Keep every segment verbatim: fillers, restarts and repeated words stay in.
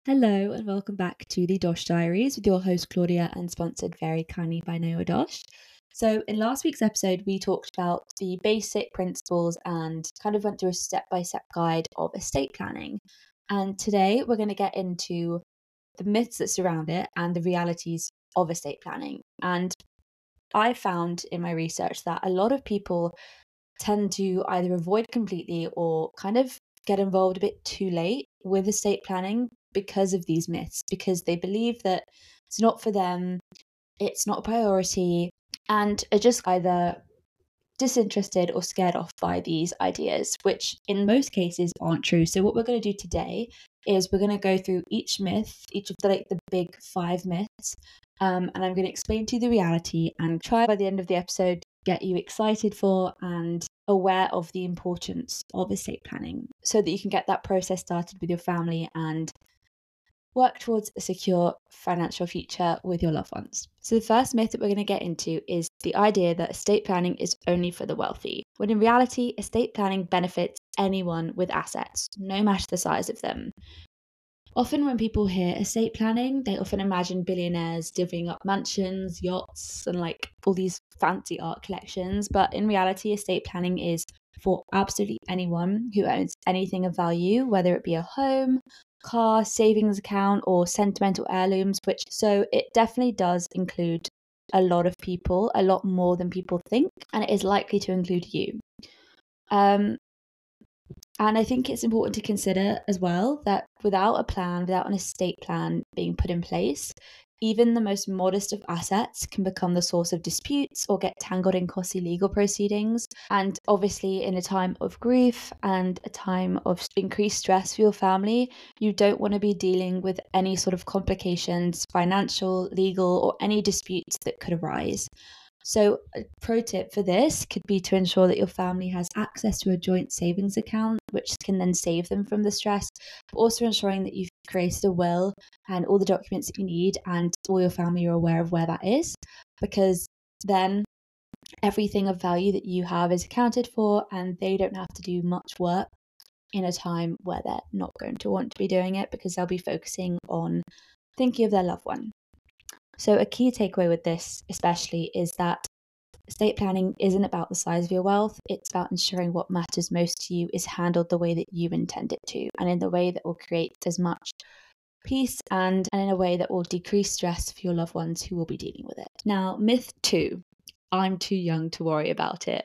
Hello and welcome back to the Dosh Diaries with your host Claudia and sponsored very kindly by Neo Dosh. So in last week's episode, we talked about the basic principles and kind of went through a step-by-step guide of estate planning. And today we're going to get into the myths that surround it and the realities of estate planning. And I found in my research that a lot of people tend to either avoid completely or kind of get involved a bit too late with estate planning because of these myths, because they believe that it's not for them, it's not a priority, and are just either disinterested or scared off by these ideas, which in most cases aren't true. So what we're going to do today is we're going to go through each myth, each of the like the big five myths, um, and I'm going to explain to you the reality and try by the end of the episode get you excited for and aware of the importance of estate planning so that you can get that process started with your family and work towards a secure financial future with your loved ones. So the first myth that we're going to get into is the idea that estate planning is only for the wealthy, when in reality, estate planning benefits anyone with assets, no matter the size of them. Often when people hear estate planning, they often imagine billionaires divvying up mansions, yachts, and like all these fancy art collections. But in reality, estate planning is for absolutely anyone who owns anything of value, whether it be a home, car, savings account, or sentimental heirlooms, which so it definitely does include a lot of people, a lot more than people think, and it is likely to include you. Um, And I think it's important to consider as well that without a plan, without an estate plan being put in place, even the most modest of assets can become the source of disputes or get tangled in costly legal proceedings. And obviously, in a time of grief and a time of increased stress for your family, you don't want to be dealing with any sort of complications, financial, legal, or any disputes that could arise. So a pro tip for this could be to ensure that your family has access to a joint savings account, which can then save them from the stress, but also ensuring that you've created a will and all the documents that you need and all your family are aware of where that is, because then everything of value that you have is accounted for and they don't have to do much work in a time where they're not going to want to be doing it because they'll be focusing on thinking of their loved one. So a key takeaway with this especially is that estate planning isn't about the size of your wealth, it's about ensuring what matters most to you is handled the way that you intend it to, and in the way that will create as much peace and, and in a way that will decrease stress for your loved ones who will be dealing with it. Now, myth two, I'm too young to worry about it.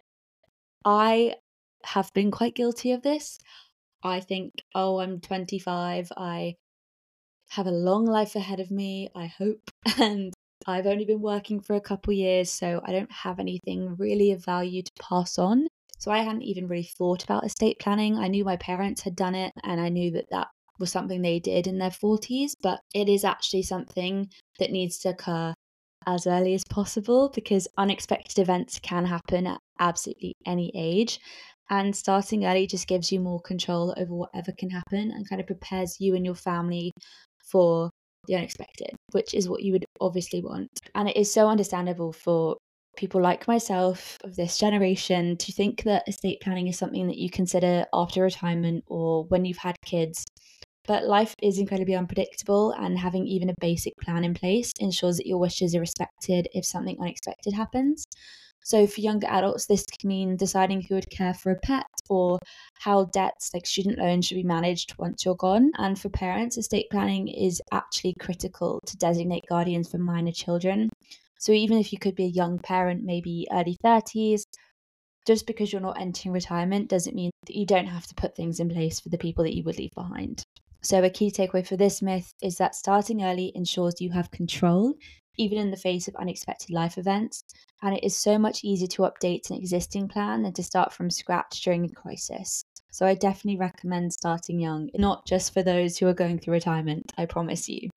I have been quite guilty of this. I think, oh, I'm twenty-five, I have a long life ahead of me, I hope, and I've only been working for a couple years, so I don't have anything really of value to pass on. So I hadn't even really thought about estate planning. I knew my parents had done it, and I knew that that was something they did in their forties, but it is actually something that needs to occur as early as possible because unexpected events can happen at absolutely any age. And starting early just gives you more control over whatever can happen and kind of prepares you and your family for the unexpected, which is what you would obviously want. And it is so understandable for people like myself of this generation to think that estate planning is something that you consider after retirement or when you've had kids. But life is incredibly unpredictable, and having even a basic plan in place ensures that your wishes are respected if something unexpected happens. So for younger adults, this could mean deciding who would care for a pet or how debts like student loans should be managed once you're gone. And for parents, estate planning is actually critical to designate guardians for minor children. So even if you could be a young parent, maybe early thirties, just because you're not entering retirement doesn't mean that you don't have to put things in place for the people that you would leave behind. So a key takeaway for this myth is that starting early ensures you have control, even in the face of unexpected life events, and it is so much easier to update an existing plan than to start from scratch during a crisis. So I definitely recommend starting young, not just for those who are going through retirement, I promise you.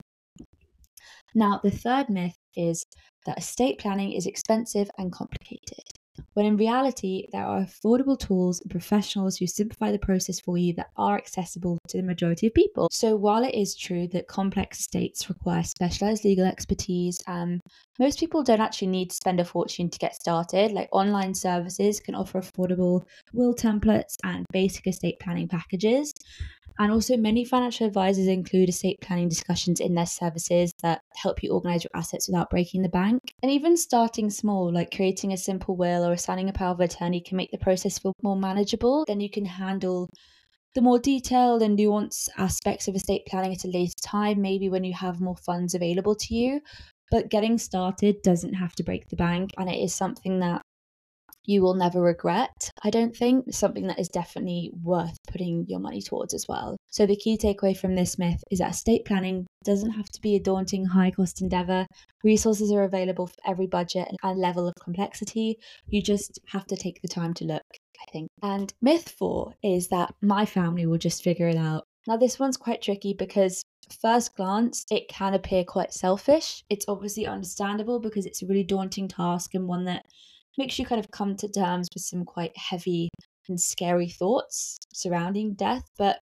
Now, the third myth is that estate planning is expensive and complicated, when in reality, there are affordable tools and professionals who simplify the process for you that are accessible to the majority of people. So while it is true that complex estates require specialized legal expertise, um, most people don't actually need to spend a fortune to get started. Like online services can offer affordable will templates and basic estate planning packages. And also, many financial advisors include estate planning discussions in their services that help you organize your assets without breaking the bank. And even starting small, like creating a simple will or assigning a power of attorney, can make the process feel more manageable. Then you can handle the more detailed and nuanced aspects of estate planning at a later time, maybe when you have more funds available to you. But getting started doesn't have to break the bank, and it is something that you will never regret, I don't think. It's something that is definitely worth putting your money towards as well. So the key takeaway from this myth is that estate planning doesn't have to be a daunting, high-cost endeavour. Resources are available for every budget and level of complexity. You just have to take the time to look, I think. And myth four is that my family will just figure it out. Now, this one's quite tricky because at first glance, it can appear quite selfish. It's obviously understandable because it's a really daunting task and one that makes you kind of come to terms with some quite heavy and scary thoughts surrounding death. But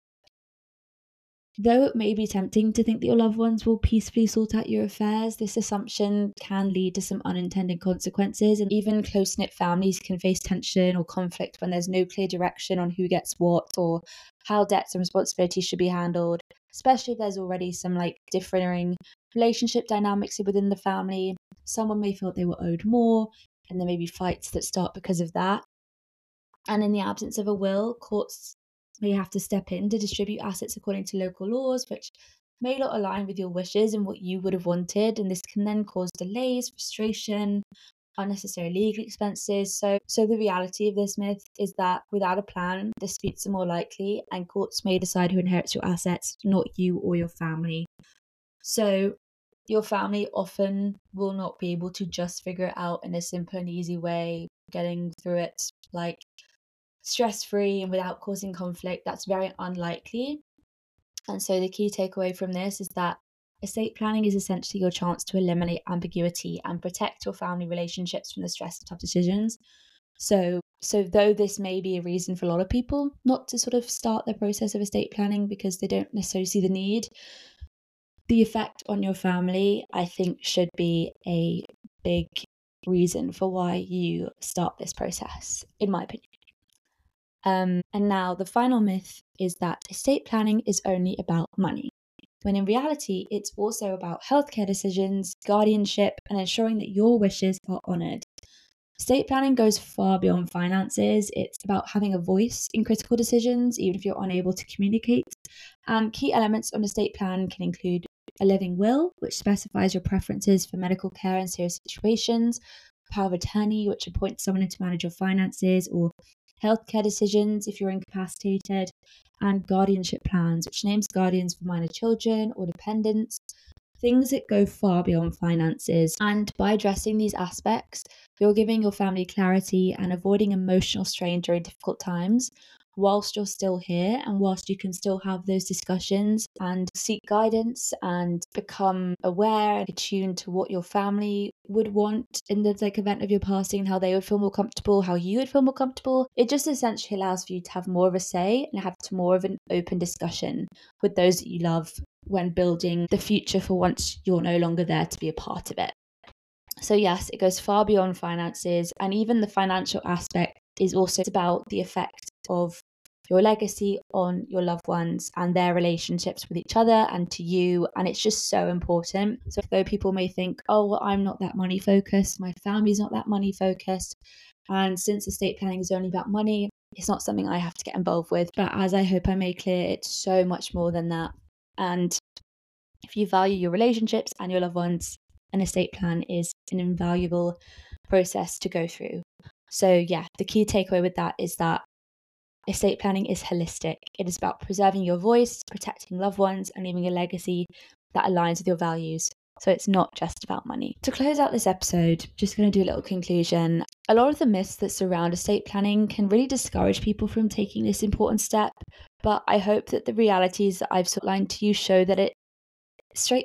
though it may be tempting to think that your loved ones will peacefully sort out your affairs, this assumption can lead to some unintended consequences, and even close-knit families can face tension or conflict when there's no clear direction on who gets what or how debts and responsibilities should be handled, especially if there's already some like differing relationship dynamics within the family. Someone may feel they were owed more, and there may be fights that start because of that. And in the absence of a will, courts may have to step in to distribute assets according to local laws, which may not align with your wishes and what you would have wanted. And this can then cause delays, frustration, unnecessary legal expenses. So, so the reality of this myth is that without a plan, disputes are more likely, and courts may decide who inherits your assets, not you or your family. So your family often will not be able to just figure it out in a simple and easy way, getting through it like stress-free and without causing conflict. That's very unlikely. And so the key takeaway from this is that estate planning is essentially your chance to eliminate ambiguity and protect your family relationships from the stress of tough decisions. So, so though this may be a reason for a lot of people not to sort of start the process of estate planning because they don't necessarily see the need, the effect on your family, I think, should be a big reason for why you start this process, in my opinion. Um, and now the final myth is that estate planning is only about money, when in reality, it's also about healthcare decisions, guardianship, and ensuring that your wishes are honoured. Estate planning goes far beyond finances. It's about having a voice in critical decisions, even if you're unable to communicate. And key elements on estate plan can include a living will, which specifies your preferences for medical care in serious situations, power of attorney, which appoints someone in to manage your finances or healthcare decisions if you're incapacitated, and guardianship plans, which names guardians for minor children or dependents, things that go far beyond finances. And by addressing these aspects, you're giving your family clarity and avoiding emotional strain during difficult times, whilst you're still here and whilst you can still have those discussions and seek guidance and become aware and attuned to what your family would want in the like event of your passing and how they would feel more comfortable, how you would feel more comfortable. It just essentially allows for you to have more of a say and have more of an open discussion with those that you love when building the future for once you're no longer there to be a part of it. So yes, it goes far beyond finances, and even the financial aspect is also about the effect of your legacy on your loved ones and their relationships with each other and to you. And it's just so important. So though people may think, oh, well, I'm not that money focused, my family's not that money focused, and since estate planning is only about money, it's not something I have to get involved with. But as I hope I made clear, it's so much more than that. And if you value your relationships and your loved ones, an estate plan is an invaluable process to go through. So yeah, the key takeaway with that is that estate planning is holistic. It is about preserving your voice, protecting loved ones, and leaving a legacy that aligns with your values. So it's not just about money. To close out this episode, just going to do a little conclusion. A lot of the myths that surround estate planning can really discourage people from taking this important step, but I hope that the realities that I've outlined to you show that it straight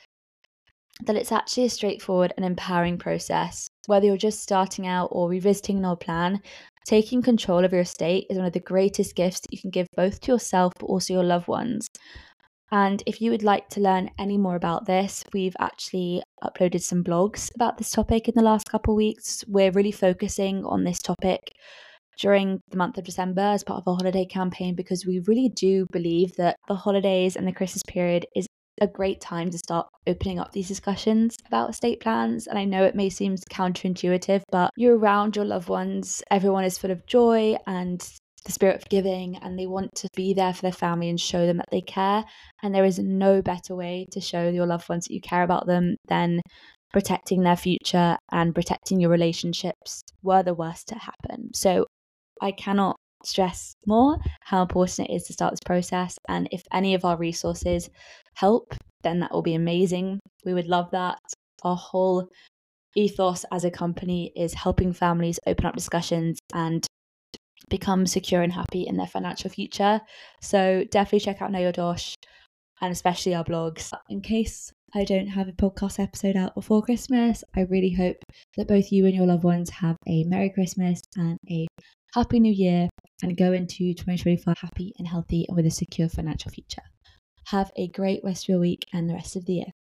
that it's actually a straightforward and empowering process. Whether you're just starting out or revisiting an old plan, taking control of your estate is one of the greatest gifts that you can give both to yourself but also your loved ones. And if you would like to learn any more about this, we've actually uploaded some blogs about this topic in the last couple of weeks. We're really focusing on this topic during the month of December as part of our holiday campaign, because we really do believe that the holidays and the Christmas period is a great time to start opening up these discussions about estate plans. And I know it may seem counterintuitive, but you're around your loved ones, everyone is full of joy and the spirit of giving, and they want to be there for their family and show them that they care. And there is no better way to show your loved ones that you care about them than protecting their future and protecting your relationships were the worst to happen. So I cannot stress more how important it is to start this process. And if any of our resources help, then that will be amazing. We would love that. Our whole ethos as a company is helping families open up discussions and become secure and happy in their financial future. So definitely check out Know Your Dosh, and especially our blogs. In case I don't have a podcast episode out before Christmas, I really hope that both you and your loved ones have a Merry Christmas and a Happy New Year, and go into twenty twenty-five happy and healthy and with a secure financial future. Have a great rest of your week and the rest of the year.